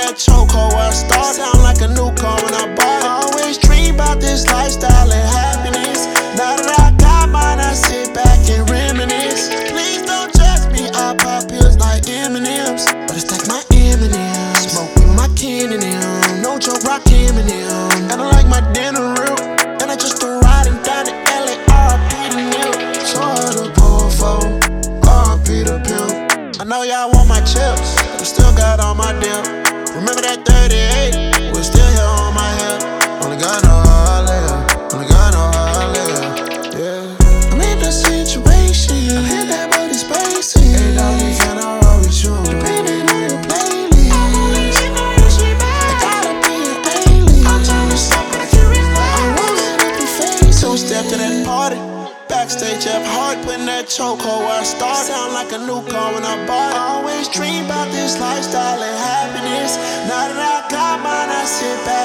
that chokehold where I start. Sound like a new car when I bought it. Always dream about this lifestyle and happiness. Now that I got mine, I sit back and reminisce. Please don't judge me, I pop pills like M&M's. But I stack my M&M's, smoke with my kin and them. No joke, rock M&M. And I like my dinner real. And I just riding down to LA, RIP the Nip. So hard to pull for, RIP the pimp. I know y'all want my chips, but I still got all my dip. Remember that 38, we're still here on my hip. Only God know how I live, only God know how I live, yeah. I'm in the situation, I'm in that booty space. Hey doggy, can I roll with you? Depending on your playlist, I'm only checking on your shit, babe. It gotta be an alien. I'm trying to stop, but I can't relax. I'm rolling up your face. Two step to that party. Backstage Jeff Hart, putting that chokehold where I start. Sound like a new car when I bought it. Always dream about this lifestyle and happiness. Now that I got mine, I sit back